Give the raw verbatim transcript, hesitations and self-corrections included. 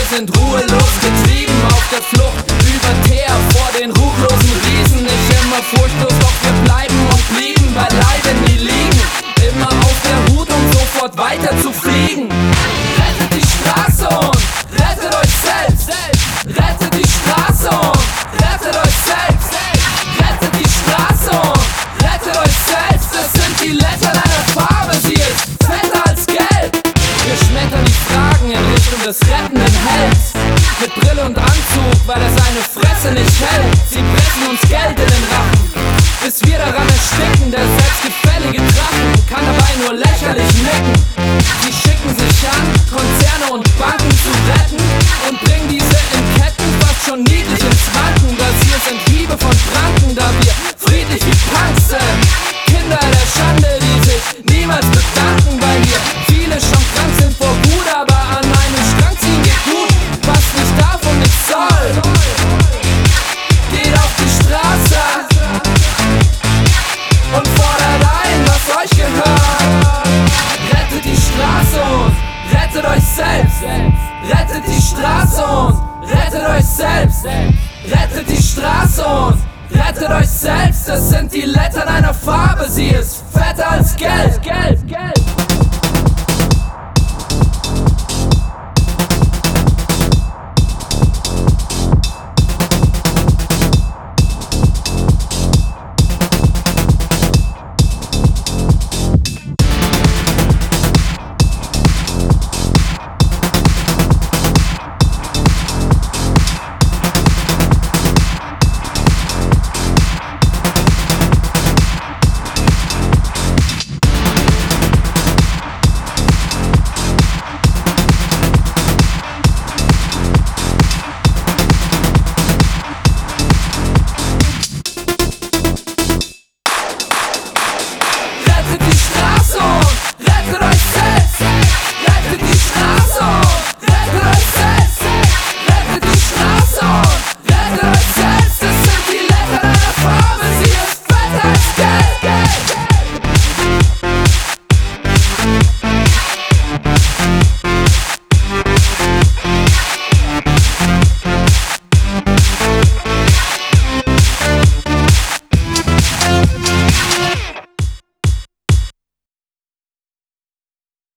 sind ruhelos getrieben auf der Flucht über Teer vor den ruchlosen Riesen. Nicht immer furchtlos, doch wir bleiben und blieben beileibe nie liegen. Immer auf der Hut, um sofort weiter zu fliegen. Rettet die Straße und rettet euch selbst. Rettet die Straße und rettet euch selbst. Rettet die Straße und rettet euch selbst. Es sind die Lettern einer Farbe, sie ist fetter als Geld. Wir schmettern die Fragen in Richtung des rettenden Helds. Mit Brille und Anzug, weil er seine Fresse nicht hält. Sie pressen uns Geld in den Rachen, bis wir daran ersticken. Der selbstgefällige Drachen kann dabei nur lächerlich nicken. Sie schicken sich an, Konzerne und Banken zu retten und bringen diese in Ketten fast schon niedlich ins Wanken. Das hier sind Hiebe von Franken, da wir friedlich wie Punks sind. Kinder der Schande, die sich niemals bedanken, weil wir viele schon krank sind vor Wut, aber an einem Strang ziehen geht gut. Was nicht darf und nicht soll, geht auf die Straße und fordert ein, was euch gehört. Rettet die Straße und rettet euch selbst. Rettet die Straße und rettet euch selbst. Rettet die Straße und rettet euch selbst. Es sind die Lettern einer Farbe, sie ist fetter als Geld. Geld, Geld.